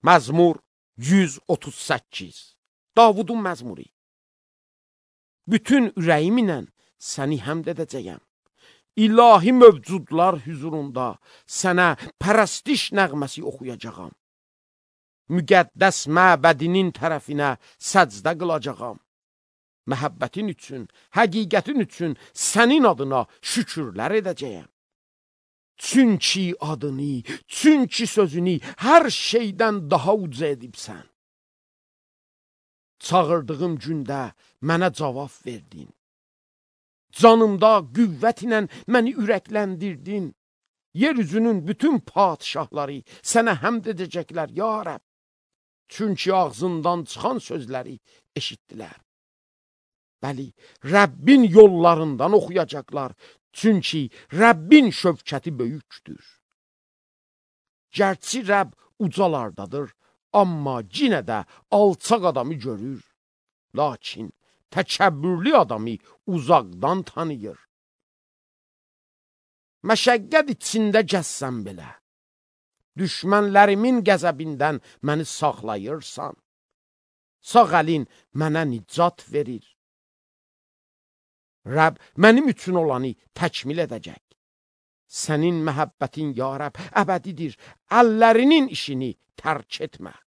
Məzmur 138. Davudun məzmuru. Bütün ürəyimlə səni həmd edəcəyəm. İlahi mövcudlar hüzurunda sənə pərəstiş nəğməsi oxuyacağam. Müqəddəs məbədinin tərəfinə səcdə qılacağam. Məhəbbətin üçün, həqiqətin üçün sənin adına şükürlər edəcəyəm. Çünki adını, çünki sözünü hər şeydən daha uca edibsən. Çağırdığım gündə mənə cavab verdin. Canımda qüvvət ilə məni ürəkləndirdin. Yeryüzünün bütün padişahları sənə həmd edəcəklər, ya Rəbb. Çünki ağzından çıxan sözləri eşitdilər. Bəli, Rəbbin yollarından oxuyacaqlar. Çünki Rəbbin şövkəti böyükdür. Gərçi Rəbb ucalardadır, amma yenə də alçaq adamı görür. Lakin təkəbbürlü adamı uzaqdan tanıyır. Məşəqqət içində gəzsən belə, düşmənlərimin qəzəbindən məni saxlayırsan. Sağ əlin mənə nicat verir. Rəbb mənim üçün olanı təkmil edəcək. Sənin məhəbbətin, ya Rəbb, əbədidir. Əllərinin işini tərk etmə.